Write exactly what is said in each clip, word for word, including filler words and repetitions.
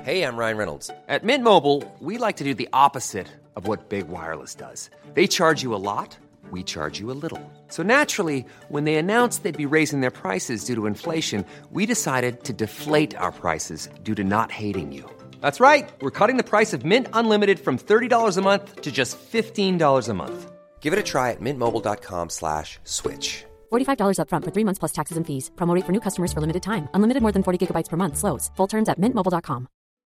Hey, I'm Ryan Reynolds. At Mint Mobile, we like to do the opposite of what Big Wireless does. They charge you a lot, we charge you a little. So naturally, when they announced they'd be raising their prices due to inflation, we decided to deflate our prices due to not hating you. That's right. We're cutting the price of Mint Unlimited from thirty dollars a month to just fifteen dollars a month. Give it a try at mintmobile.com slash switch. forty-five dollars up front for three months plus taxes and fees. Promo rate for new customers for limited time. Unlimited more than forty gigabytes per month. Slows full terms at mint mobile dot com.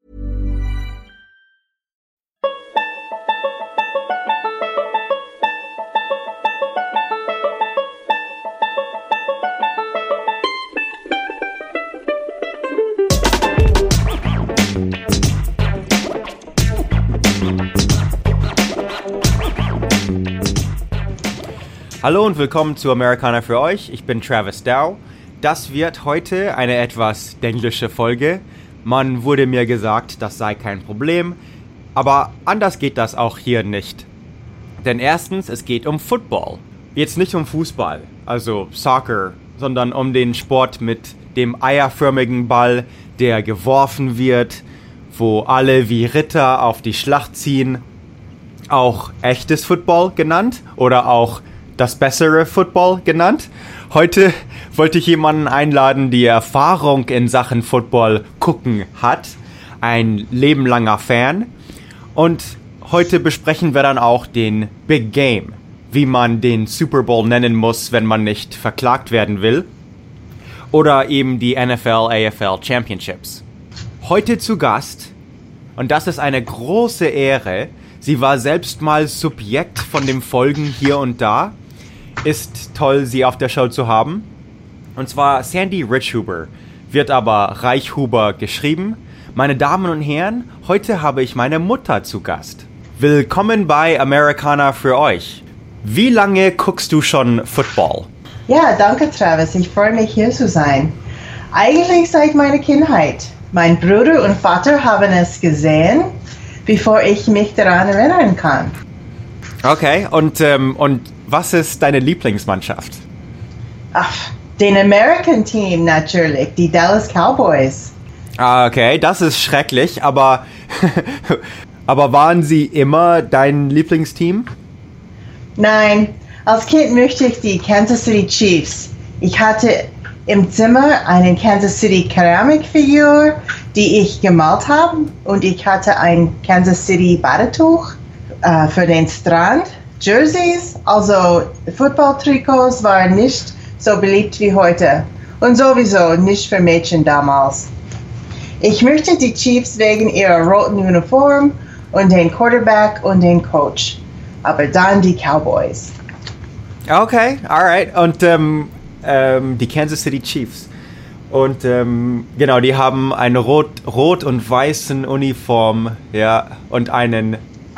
Hallo und willkommen zu Amerikaner für euch. Ich bin Travis Dow. Das wird heute eine etwas englische Folge. Man wurde mir gesagt, das sei kein Problem. Aber anders geht das auch hier nicht. Denn erstens, es geht um Football. Jetzt nicht um Fußball, also Soccer, sondern um den Sport mit dem eierförmigen Ball, der geworfen wird, wo alle wie Ritter auf die Schlacht ziehen. Auch echtes Football genannt oder auch das bessere Football genannt. Heute wollte ich jemanden einladen, die Erfahrung in Sachen Football gucken hat. Ein lebenlanger Fan. Und heute besprechen wir dann auch den Big Game. Wie man den Super Bowl nennen muss, wenn man nicht verklagt werden will. Oder eben die N F L A F L Championships. Heute zu Gast, und das ist eine große Ehre, sie war selbst mal Subjekt von den Folgen hier und da. Ist toll, sie auf der Show zu haben. Und zwar Sandy Richhuber, wird aber Reichhuber geschrieben. Meine Damen und Herren, heute habe ich meine Mutter zu Gast. Willkommen bei Amerikaner für euch. Wie lange guckst du schon Football? Ja, danke Travis, ich freue mich hier zu sein. Eigentlich seit meiner Kindheit. Mein Bruder und Vater haben es gesehen, bevor ich mich daran erinnern kann. Okay, und, ähm, und was ist deine Lieblingsmannschaft? Ach, den American Team natürlich, die Dallas Cowboys. Ah, okay, das ist schrecklich, aber, aber waren sie immer dein Lieblingsteam? Nein, als Kind möchte ich die Kansas City Chiefs. Ich hatte im Zimmer eine Kansas City Keramikfigur, die ich gemalt habe, und ich hatte ein Kansas City Badetuch äh, für den Strand. Jerseys, also Football-Trikots, waren nicht so beliebt wie heute und sowieso nicht für Mädchen damals. Ich möchte die Chiefs wegen ihrer roten Uniform und den Quarterback und den Coach, aber dann die Cowboys. Okay, alright. Und ähm, ähm, die Kansas City Chiefs. Und ähm, genau, die haben eine rot, rot und weißen Uniform, ja, und einen.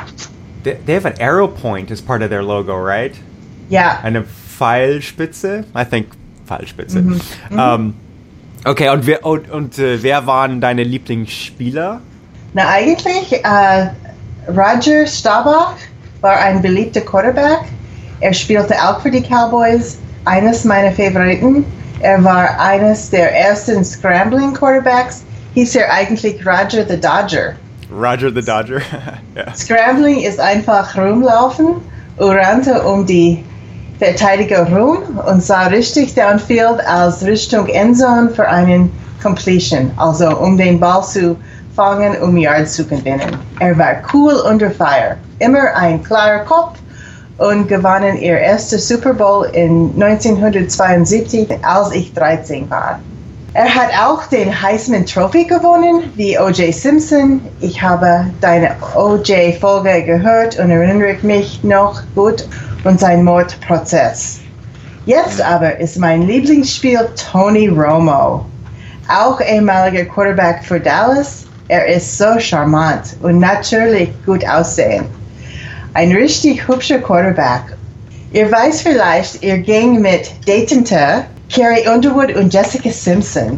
They, they have an arrow point as part of their logo, right? Ja. Eine Pfeilspitze? I think Pfeilspitze. Mhm. Mhm. Um, okay, und, wer, und, und äh, wer waren deine Lieblingsspieler? Na, eigentlich, äh, Roger Staubach war ein beliebter Quarterback. Er spielte auch für die Cowboys. Eines meiner Favoriten. Er war eines der ersten Scrambling Quarterbacks. Hieß er eigentlich Roger the Dodger. Roger the Dodger. Yeah. Scrambling ist einfach rumlaufen und rannte um die Verteidiger rum und sah richtig downfield als Richtung Endzone für einen Completion, also um den Ball zu fangen, um Yards zu gewinnen. Er war cool under fire, immer ein klarer Kopf, und gewannen ihr erster Super Bowl in neunzehnhundertzweiundsiebzig, als ich dreizehn war. Er hat auch den Heisman Trophy gewonnen, wie O J Simpson. Ich habe deine O J-Folge gehört und erinnere mich noch gut an seinen Mordprozess. Jetzt aber ist mein Lieblingsspiel Tony Romo. Auch ehemaliger Quarterback für Dallas. Er ist so charmant und natürlich gut aussehend. Ein richtig hübscher Quarterback. Ihr weiß vielleicht, er ging mit Datente, Carrie Underwood und Jessica Simpson.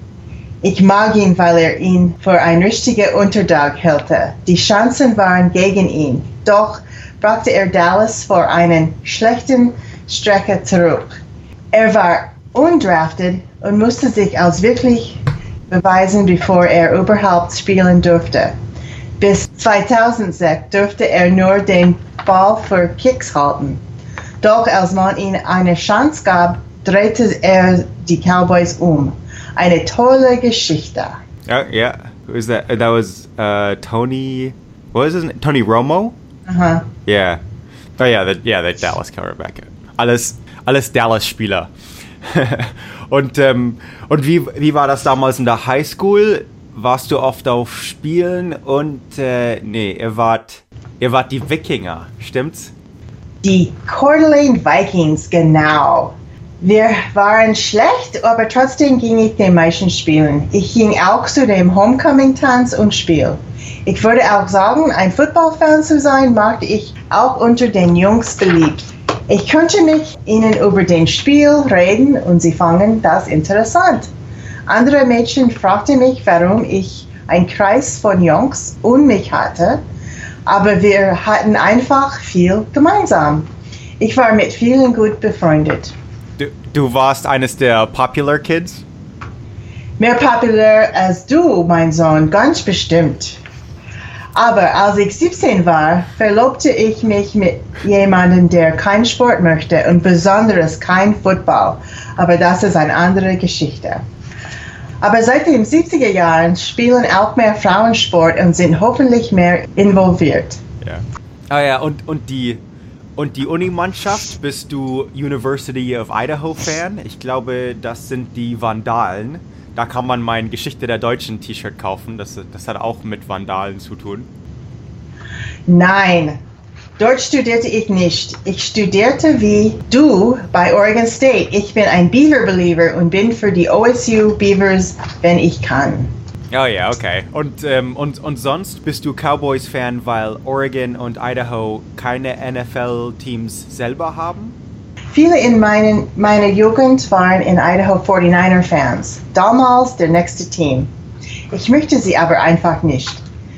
Ich mag ihn, weil er ihn für ein richtiger Unterdog hielt. Die Chancen waren gegen ihn, doch brachte er Dallas vor einen schlechten Strecke zurück. Er war undrafted und musste sich als wirklich beweisen, bevor er überhaupt spielen durfte. Bis zweitausendsechs durfte er nur den Ball für Kicks halten. Doch als man ihm eine Chance gab, drehte er die Cowboys um. Eine tolle Geschichte. Oh, yeah. Was that? That was uh, Tony. What was his name? Tony Romo? Aha. Yeah. Oh yeah, the, yeah, the Dallas quarterback. Alles, alles Dallas-Spieler. und ähm, und wie, wie war das damals in der Highschool? Warst du oft auf Spielen und äh, nee, ihr wart, ihr wart die Wikinger, stimmt's? Die Coeur d'Alene Vikings, genau. Wir waren schlecht, aber trotzdem ging ich den meisten Spielen. Ich ging auch zu dem Homecoming-Tanz und Spiel. Ich würde auch sagen, ein Football-Fan zu sein, machte ich auch unter den Jungs beliebt. Ich konnte mit ihnen über den Spiel reden und sie fanden das interessant. Andere Mädchen fragten mich, warum ich einen Kreis von Jungs um mich hatte, aber wir hatten einfach viel gemeinsam. Ich war mit vielen gut befreundet. Du, du warst eines der Popular Kids? Mehr populär als du, mein Sohn, ganz bestimmt. Aber als ich siebzehn war, verlobte ich mich mit jemandem, der keinen Sport möchte und besonders kein Football. Aber das ist eine andere Geschichte. Aber seit den siebziger Jahren spielen auch mehr Frauen Sport und sind hoffentlich mehr involviert. Ja. Ah ja, und, und die, und die Unimannschaft, bist du University of Idaho Fan? Ich glaube, das sind die Vandalen. Da kann man mein Geschichte der Deutschen T-Shirt kaufen. Das, das hat auch mit Vandalen zu tun. Nein, dort studierte ich nicht. Ich studierte wie du bei Oregon State. Ich bin ein Beaver-Believer und bin für die O S U Beavers, wenn ich kann. Oh ja, okay. Und, ähm, und, und sonst bist du Cowboys-Fan, weil Oregon und Idaho keine N F L-Teams selber haben? Viele in meinen, meiner Jugend waren in Idaho forty-niner-Fans. Damals der nächste Team. Ich möchte sie aber einfach nicht.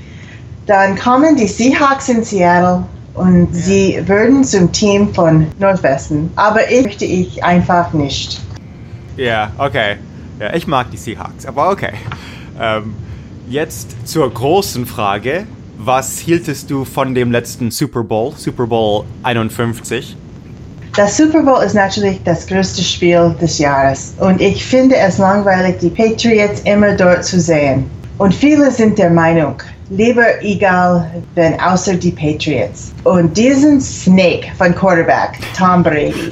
Dann kamen die Seahawks in Seattle und ja. sie wurden zum Team von Nordwesten. Aber ich möchte ich einfach nicht. Ja, okay. Ja, ich mag die Seahawks, aber okay. Ähm, jetzt zur großen Frage. Was hieltest du von dem letzten Super Bowl, Super Bowl einundfünfzig? Das Super Bowl ist natürlich das größte Spiel des Jahres und ich finde es langweilig, die Patriots immer dort zu sehen. Und viele sind der Meinung, lieber egal, wenn außer die Patriots. Und diesen Snake von Quarterback, Tom Brady.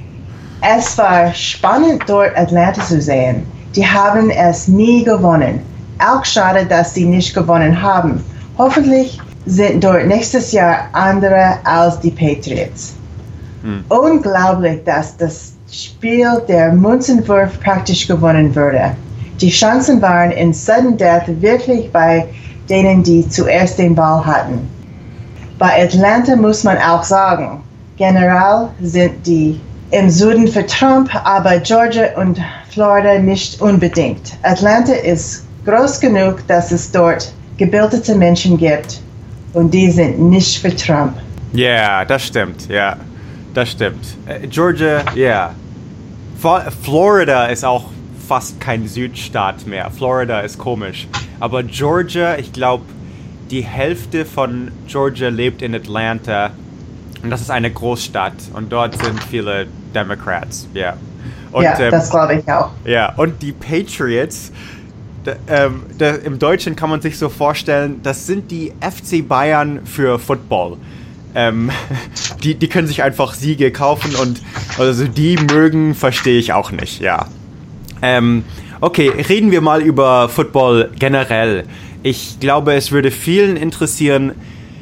Es war spannend, dort Atlanta zu sehen. Die haben es nie gewonnen. Auch schade, dass sie nicht gewonnen haben. Hoffentlich sind dort nächstes Jahr andere als die Patriots. Hm. Unglaublich, dass das Spiel der Münzenwurf praktisch gewonnen wurde. Die Chancen waren in Sudden Death wirklich bei denen, die zuerst den Ball hatten. Bei Atlanta muss man auch sagen, generell sind die im Süden für Trump, aber Georgia und Florida nicht unbedingt. Atlanta ist groß genug, dass es dort gebildete Menschen gibt und die sind nicht für Trump. Ja, yeah, das stimmt, ja. Yeah. Das stimmt. Äh, Georgia, ja. Yeah. Florida ist auch fast kein Südstaat mehr. Florida ist komisch. Aber Georgia, ich glaube, die Hälfte von Georgia lebt in Atlanta. Und das ist eine Großstadt. Und dort sind viele Democrats. Yeah. Und, ja, ähm, das glaube ich auch. Ja, und die Patriots, da, ähm, da, im Deutschen kann man sich so vorstellen, das sind die F C Bayern für Football. Ähm, die, die können sich einfach Siege kaufen und also die mögen, verstehe ich auch nicht, ja. Ähm, okay, reden wir mal über Football generell. Ich glaube, es würde vielen interessieren,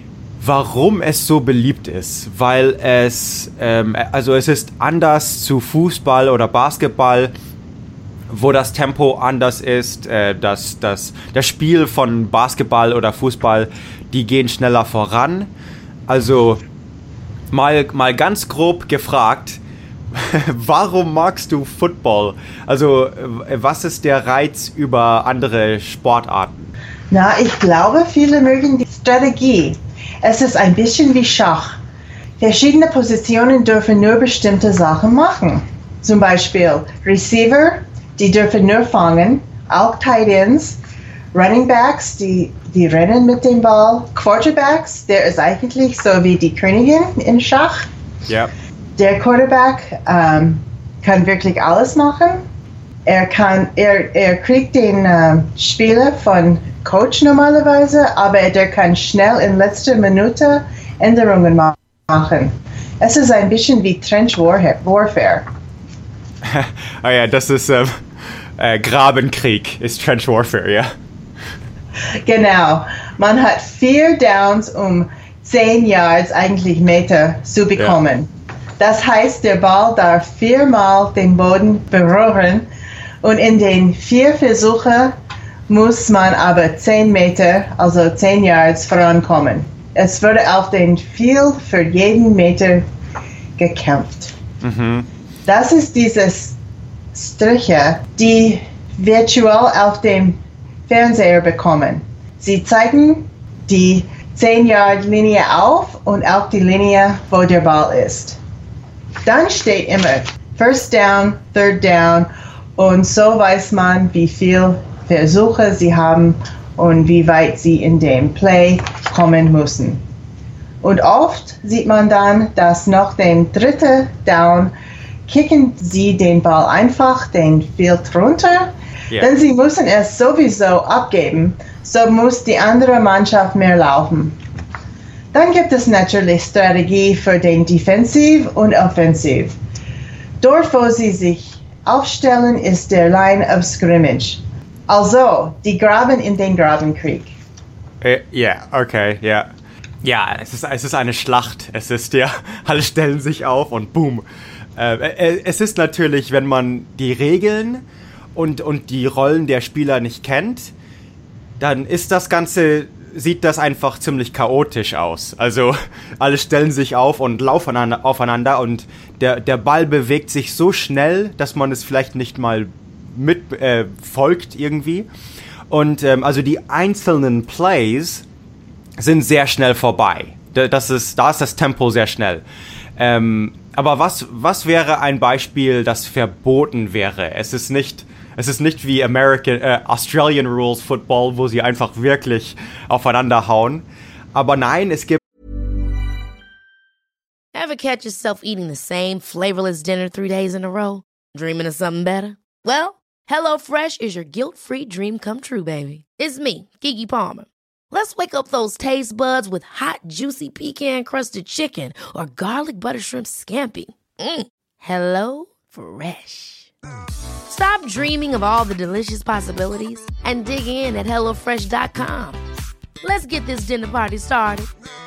warum es so beliebt ist, weil es, ähm, also es ist anders zu Fußball oder Basketball, wo das Tempo anders ist, äh, das, das, das Spiel von Basketball oder Fußball, die gehen schneller voran. Also mal, mal ganz grob gefragt, warum magst du Football? Also was ist der Reiz über andere Sportarten? Na, ich glaube, viele mögen die Strategie. Es ist ein bisschen wie Schach. Verschiedene Positionen dürfen nur bestimmte Sachen machen. Zum Beispiel Receiver, die dürfen nur fangen auch Tight Ends, Running Backs, die, die rennen mit dem Ball, Quarterbacks, der ist eigentlich so wie die Königin im Schach. Ja. Der Quarterback ähm, kann wirklich alles machen. Er kann, er, er kriegt den äh, Spieler von Coach normalerweise, aber der kann schnell in letzter Minute Änderungen ma- machen. Es ist ein bisschen wie Trench Warfare. Ah ja, das ist ähm, äh, Grabenkrieg, ist Trench Warfare, ja. Genau. Man hat vier Downs, um zehn Yards, eigentlich Meter, zu bekommen. Ja. Das heißt, der Ball darf viermal den Boden berühren und in den vier Versuchen muss man aber zehn Meter, also zehn Yards, vorankommen. Es wurde auf den Field für jeden Meter gekämpft. Mhm. Das ist dieses Striche, die virtuell auf dem Fernseher bekommen. Sie zeigen die zehn-Yard-Linie auf und auch die Linie, wo der Ball ist. Dann steht immer First Down, Third Down und so weiß man, wie viele Versuche sie haben und wie weit sie in dem Play kommen müssen. Und oft sieht man dann, dass nach dem dritten Down kicken sie den Ball einfach den Field runter, yeah. Denn sie müssen es sowieso abgeben, so muss die andere Mannschaft mehr laufen. Dann gibt es natürlich Strategie für den Defensiv und Offensiv. Dort, wo sie sich aufstellen, ist der Line of Scrimmage. Also, die graben in den Grabenkrieg. Ja, uh, yeah, okay, ja. Yeah. Ja, es ist, es ist eine Schlacht. Es ist ja, alle stellen sich auf und boom. Äh, es ist natürlich, wenn man die Regeln und, und die Rollen der Spieler nicht kennt, dann ist das Ganze, sieht das einfach ziemlich chaotisch aus. Also alle stellen sich auf und laufen aufeinander und der, der Ball bewegt sich so schnell, dass man es vielleicht nicht mal mit äh, folgt irgendwie. Und ähm, also die einzelnen Plays sind sehr schnell vorbei. Das ist, da ist das Tempo sehr schnell. Ähm, aber was, was wäre ein Beispiel, das verboten wäre? Es ist nicht, es ist nicht wie American, äh, Australian Rules Football, wo sie einfach wirklich aufeinander hauen. Aber nein, es gibt... Ever catch yourself eating the same flavorless dinner three days in a row? Dreaming of something better? Well, HelloFresh is your guilt-free dream come true, baby. It's me, Keke Palmer. Let's wake up those taste buds with hot, juicy pecan-crusted chicken or garlic butter shrimp scampi. Mm. Hello Fresh. Stop dreaming of all the delicious possibilities and dig in at hello fresh dot com. Let's get this dinner party started.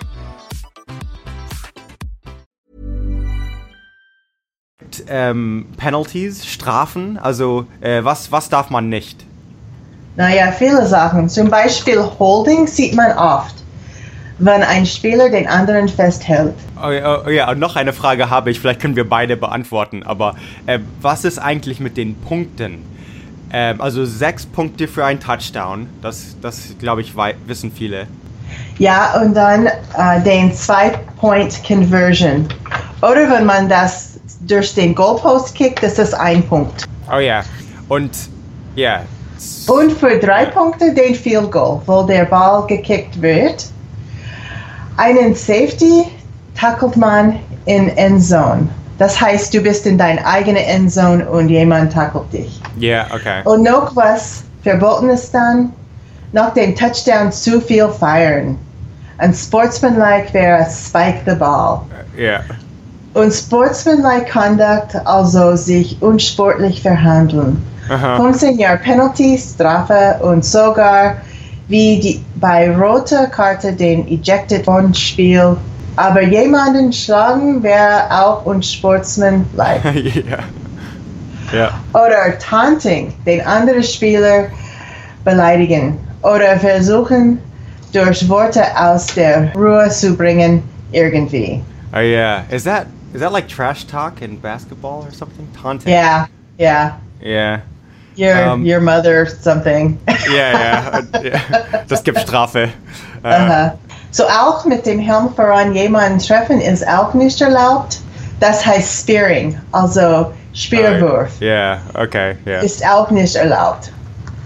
Ähm, Penalties, Strafen, also äh, was, was darf man nicht? Naja, viele Sachen. Zum Beispiel Holding sieht man oft, wenn ein Spieler den anderen festhält. Oh, oh, oh ja, und noch eine Frage habe ich, vielleicht können wir beide beantworten, aber äh, was ist eigentlich mit den Punkten? Äh, also sechs Punkte für einen Touchdown, das, das glaube ich, wei- wissen viele. Ja, und dann äh, den Zwei-Point-Conversion. Oder wenn man das durch den Goalpost kickt, das ist ein Punkt. Oh ja, und ja. Yeah. Und für drei Punkte den Field Goal, wo der Ball gekickt wird. Einen Safety tackelt man in Endzone. Das heißt, du bist in deiner eigenen Endzone und jemand tackelt dich. Ja, yeah, okay. Und noch was verboten ist dann, nach dem Touchdown zu viel feiern. Und sportsmanlike wäre spike the ball. Ja. Yeah. Und sportsmanlike Conduct, also sich unsportlich verhandeln. Uh-huh. fünfzehn Jahre Penalty, Strafe und sogar wie die, bei roter Karte den Ejected von Spiel. Aber jemanden schlagen wäre auch unsportsmanlike. Yeah. Yeah. Oder Taunting, den anderen Spieler beleidigen. Oder versuchen, durch Worte aus der Ruhe zu bringen, irgendwie. Oh yeah. Is that, is that like trash talk in basketball or something? Taunting? Yeah, yeah. Yeah. Your, um, your mother something. Ja, ja, ja. Das gibt Strafe. Uh, uh-huh. So auch mit dem Helm voran jemanden treffen ist auch nicht erlaubt. Das heißt Spearing, also Speerwurf. Ja, uh, yeah, okay, ja. Yeah. Ist auch nicht erlaubt.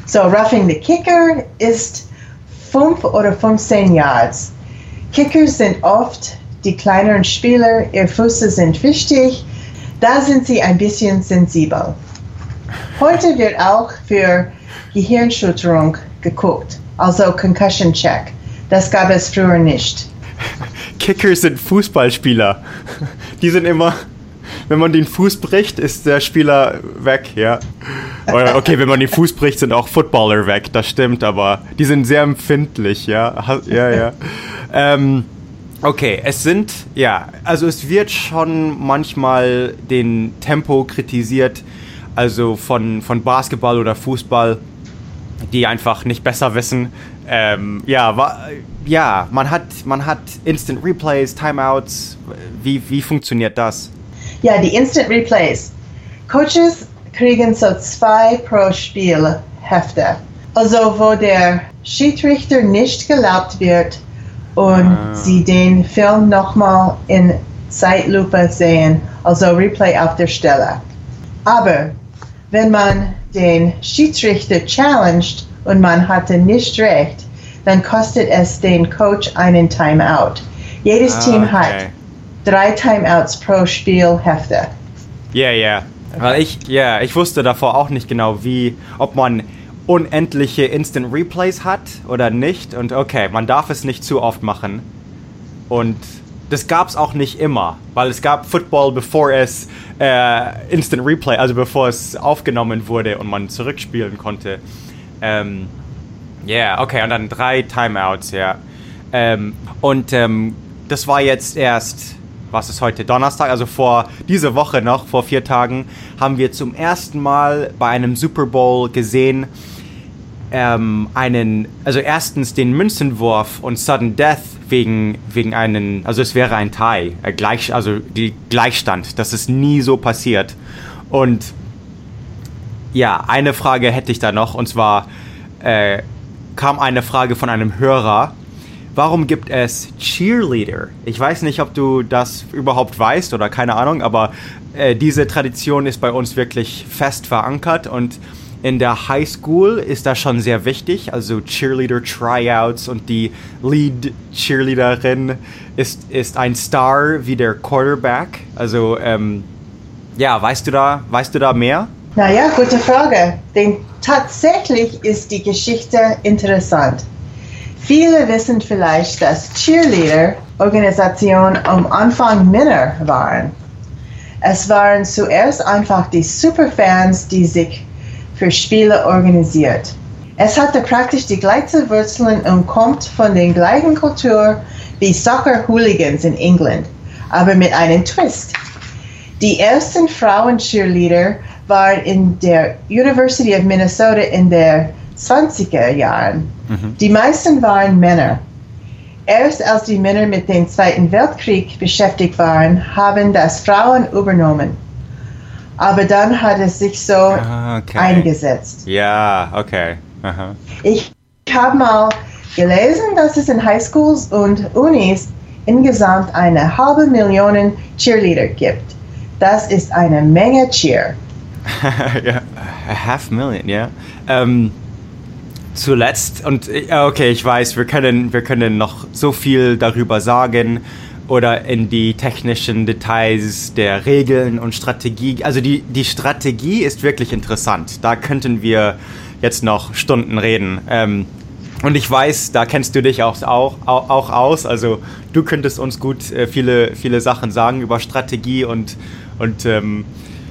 So, Roughing the Kicker ist fünf oder fünfzehn Yards. Kickers sind oft die kleineren Spieler, ihre Füße sind wichtig, da sind sie ein bisschen sensibel. Heute wird auch für Gehirnerschütterung geguckt, also Concussion Check. Das gab es früher nicht. Kickers sind Fußballspieler. Die sind immer, wenn man den Fuß bricht, ist der Spieler weg, ja. Oder, okay, wenn man den Fuß bricht, sind auch Footballer weg, das stimmt, aber die sind sehr empfindlich, ja. Ja, ja. ähm, okay, es sind, ja, also es wird schon manchmal den Tempo kritisiert, also von, von Basketball oder Fußball, die einfach nicht besser wissen. Ähm, ja, wa, ja, man hat, man hat Instant Replays, Timeouts. Wie, wie funktioniert das? Ja, die Instant Replays. Coaches kriegen so zwei pro Spiel Hefte. Also wo der Schiedsrichter nicht gelaubt wird und ah. sie den Film nochmal in Zeitlupe sehen, also Replay auf der Stelle. Aber wenn man den Schiedsrichter challenged und man hatte nicht recht, dann kostet es den Coach einen Timeout. Jedes ah, Team okay. hat drei Timeouts pro Spielhefte. Ja, yeah, ja. Yeah. Weil ich, ja, yeah, ich wusste davor auch nicht genau, wie, ob man unendliche Instant Replays hat oder nicht. Und okay, man darf es nicht zu oft machen. Und das gab es auch nicht immer, weil es gab Football, bevor es äh, Instant Replay, also bevor es aufgenommen wurde und man zurückspielen konnte. Ähm, ja, yeah, okay, und dann drei Timeouts, ja. Ähm, und ähm, das war jetzt erst, was ist heute, Donnerstag, also vor dieser Woche noch, vor vier Tagen, haben wir zum ersten Mal bei einem Super Bowl gesehen, ähm, einen, also erstens den Münzenwurf und Sudden Death wegen, wegen einen, also es wäre ein Tie, äh, gleich, also die Gleichstand, das ist nie so passiert. Und ja, eine Frage hätte ich da noch, und zwar äh, kam eine Frage von einem Hörer. Warum gibt es Cheerleader? Ich weiß nicht, ob du das überhaupt weißt oder keine Ahnung, aber äh, diese Tradition ist bei uns wirklich fest verankert und in der High School ist das schon sehr wichtig. Also Cheerleader-Tryouts und die Lead-Cheerleaderin ist, ist ein Star wie der Quarterback. Also ähm, ja, weißt du da, weißt du da mehr? Naja, gute Frage. Denn tatsächlich ist die Geschichte interessant. Viele wissen vielleicht, dass Cheerleader-Organisationen am Anfang Männer waren. Es waren zuerst einfach die Superfans, die sich für Spiele organisiert. Es hatte praktisch die gleichen Wurzeln und kommt von der gleichen Kultur wie Soccer-Hooligans in England, aber mit einem Twist. Die ersten Frauen-Cheerleader waren in der University of Minnesota in den zwanziger Jahren. Mhm. Die meisten waren Männer. Erst als die Männer mit dem Zweiten Weltkrieg beschäftigt waren, haben das Frauen übernommen. Aber dann hat es sich so okay. eingesetzt. Ja, okay. Aha. Ich habe mal gelesen, dass es in Highschools und Unis insgesamt eine halbe Million Cheerleader gibt. Das ist eine Menge Cheer. Ja, a half million, ja. Ähm, zuletzt, und okay, ich weiß, wir können, wir können noch so viel darüber sagen oder in die technischen Details der Regeln und Strategie. Also die, die Strategie ist wirklich interessant. Da könnten wir jetzt noch Stunden reden. Ähm, und ich weiß, da kennst du dich auch, auch, auch aus. Also du könntest uns gut äh, viele, viele Sachen sagen über Strategie und, und ähm,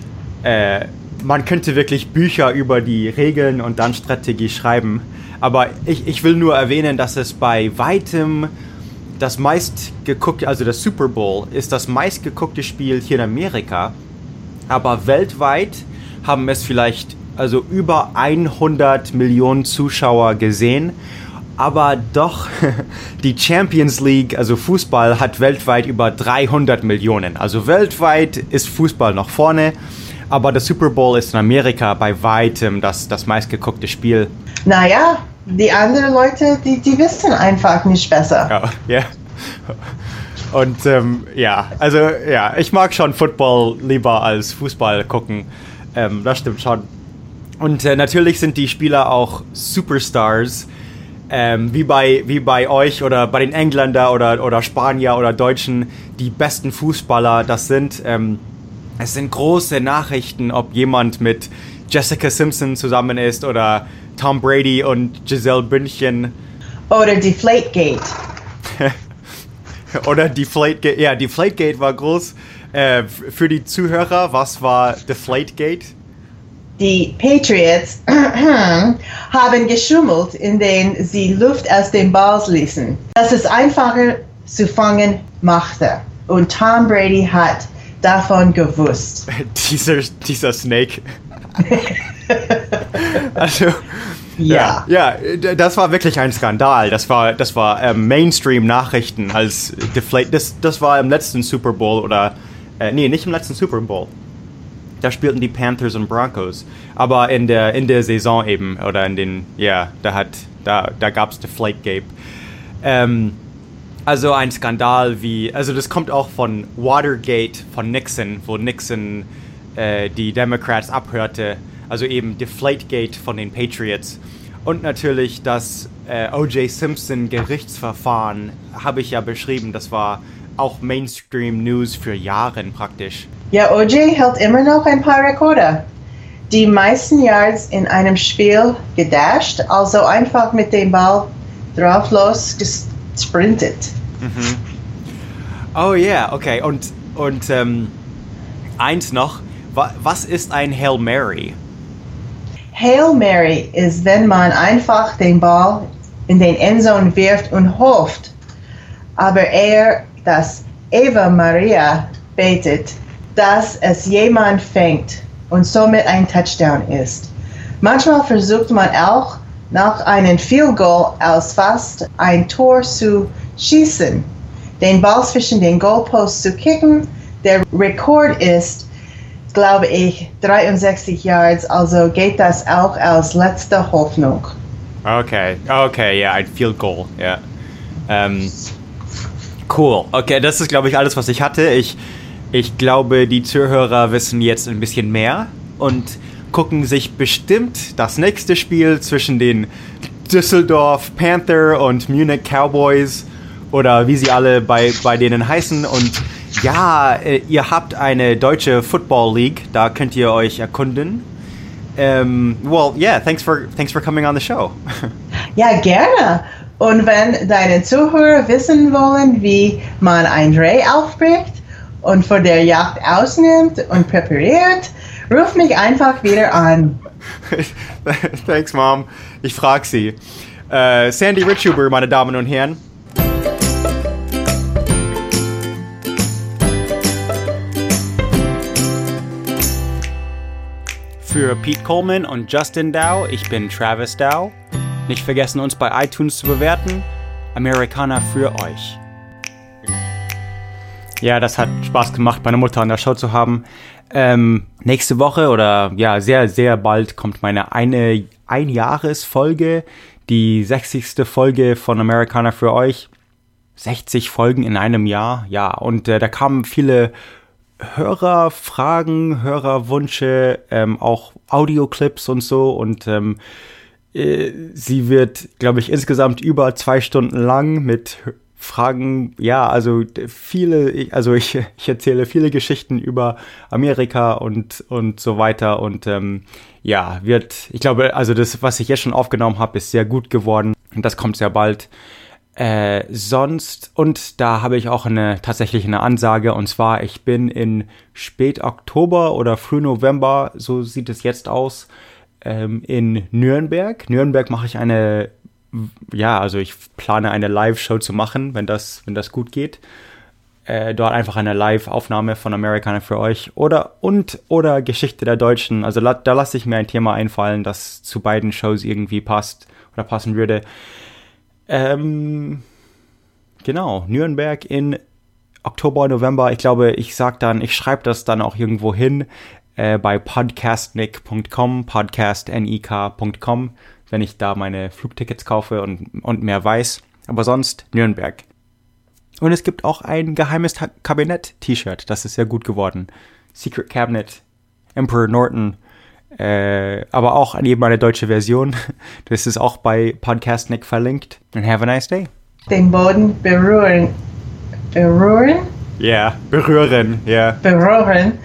äh, man könnte wirklich Bücher über die Regeln und dann Strategie schreiben. Aber ich, ich will nur erwähnen, dass es bei weitem das meistgeguckte, also das Super Bowl ist das meistgeguckte Spiel hier in Amerika. Aber weltweit haben es vielleicht also über hundert Millionen Zuschauer gesehen. Aber doch, die Champions League, also Fußball, hat weltweit über dreihundert Millionen. Also weltweit ist Fußball noch vorne. Aber der Super Bowl ist in Amerika bei weitem das, das meistgeguckte Spiel. Naja, die anderen Leute, die, die wissen einfach nicht besser. Ja, yeah. Und ähm, ja, also ja, ich mag schon Football lieber als Fußball gucken. Ähm, das stimmt schon. Und äh, natürlich sind die Spieler auch Superstars, ähm, wie, bei, wie bei euch oder bei den Engländer oder, oder Spanier oder Deutschen, die besten Fußballer. Das sind, ähm, es sind große Nachrichten, ob jemand mit Jessica Simpson zusammen ist oder Tom Brady und Gisele Bündchen. Oder Deflategate. Oder Deflategate. Ja, Deflategate war groß. Äh, für die Zuhörer, was war Deflategate? Die Patriots haben geschummelt, indem sie Luft aus dem Ball ließen, dass es einfacher zu fangen machte. Und Tom Brady hat davon gewusst. dieser, dieser Snake. Also, ja. ja. Ja, das war wirklich ein Skandal. Das war, das war ähm, Mainstream-Nachrichten als Deflate. Das, das war im letzten Super Bowl oder, äh, nee, nicht im letzten Super Bowl. Da spielten die Panthers und Broncos. Aber in der, in der Saison eben, oder in den, ja, da hat, da, da gab's Deflategate. Ähm, also ein Skandal wie, also das kommt auch von Watergate von Nixon, wo Nixon äh, die Democrats abhörte. Also eben Deflategate von den Patriots. Und natürlich das äh, O J Simpson Gerichtsverfahren habe ich ja beschrieben. Das war auch Mainstream News für Jahre praktisch. Ja, O J hält immer noch ein paar Rekorde. Die meisten Yards in einem Spiel gedasht, also einfach mit dem Ball drauf los gesprintet. Mhm. Oh ja, yeah, okay. Und, und ähm, eins noch, wa- was ist ein Hail Mary? Hail Mary ist, wenn man einfach den Ball in den Endzone wirft und hofft, aber er das Ave Maria betet, dass es jemand fängt und somit ein Touchdown ist. Manchmal versucht man auch, nach einem Field Goal aus fast ein Tor zu schießen, den Ball zwischen den Goalposts zu kicken. Der Rekord ist, glaube ich, dreiundsechzig Yards, also geht das auch als letzte Hoffnung. Okay, okay, ja, ein Field Goal, ja. Ähm, cool, okay, das ist, glaube ich, alles, was ich hatte. Ich, ich glaube, die Zuhörer wissen jetzt ein bisschen mehr und gucken sich bestimmt das nächste Spiel zwischen den Düsseldorf Panther und Munich Cowboys oder wie sie alle bei, bei denen heißen. Und ja, ihr habt eine deutsche Football League, da könnt ihr euch erkunden. Um, well, yeah, thanks for, thanks for coming on the show. Ja, gerne. Und wenn deine Zuhörer wissen wollen, wie man ein Reh aufbricht und vor der Jagd ausnimmt und präpariert, ruf mich einfach wieder an. Thanks, Mom. Ich frag sie. Uh, Sandy Richuber, meine Damen und Herren. Für Pete Coleman und Justin Dow, ich bin Travis Dow. Nicht vergessen, uns bei iTunes zu bewerten. Amerikaner für euch. Ja, das hat Spaß gemacht, meine Mutter an der Show zu haben. Ähm, nächste Woche oder ja, sehr, sehr bald kommt meine eine Einjahresfolge, die sechzigste Folge von Amerikaner für euch. sechzig Folgen in einem Jahr, ja. Und äh, da kamen viele Hörerfragen, Hörerwünsche, ähm, auch Audioclips und so. Und ähm, äh, sie wird, glaube ich, insgesamt über zwei Stunden lang mit Fragen, ja, also viele, also ich, ich erzähle viele Geschichten über Amerika und, und so weiter und ähm, ja, wird, ich glaube, also das, was ich jetzt schon aufgenommen habe, ist sehr gut geworden und das kommt sehr bald. Äh, sonst, und da habe ich auch eine, tatsächlich eine Ansage, und zwar, ich bin in spät Oktober oder früh November, so sieht es jetzt aus, ähm, in Nürnberg. Nürnberg mache ich eine Ja, also ich plane eine Live-Show zu machen, wenn das, wenn das gut geht. Äh, dort einfach eine Live-Aufnahme von Amerikaner für euch. Oder, und, oder Geschichte der Deutschen. Also la, da lasse ich mir ein Thema einfallen, das zu beiden Shows irgendwie passt oder passen würde. Ähm, genau, Nürnberg in Oktober, November. Ich glaube, ich sag dann, ich schreibe das dann auch irgendwo hin äh, bei podcastnik punkt com, podcastnik punkt com. wenn ich da meine Flugtickets kaufe und, und mehr weiß. Aber sonst Nürnberg. Und es gibt auch ein geheimes Ta- Kabinett-T-Shirt. Das ist sehr gut geworden. Secret Cabinet, Emperor Norton. Äh, aber auch an eben eine deutsche Version. Das ist auch bei Podcastnik verlinkt. And have a nice day. Den Boden berühren. Berühren? Ja, yeah, berühren, ja. Yeah. Berühren.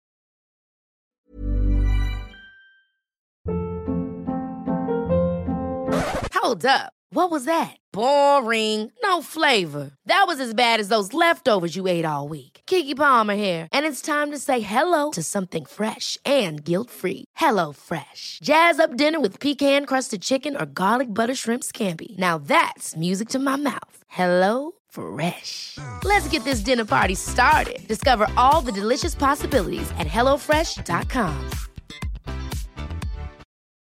Hold up. What was that? Boring. No flavor. That was as bad as those leftovers you ate all week. Keke Palmer here, and it's time to say hello to something fresh and guilt-free. Hello Fresh. Jazz up dinner with pecan-crusted chicken or garlic butter shrimp scampi. Now that's music to my mouth. Hello Fresh. Let's get this dinner party started. Discover all the delicious possibilities at hello fresh dot com.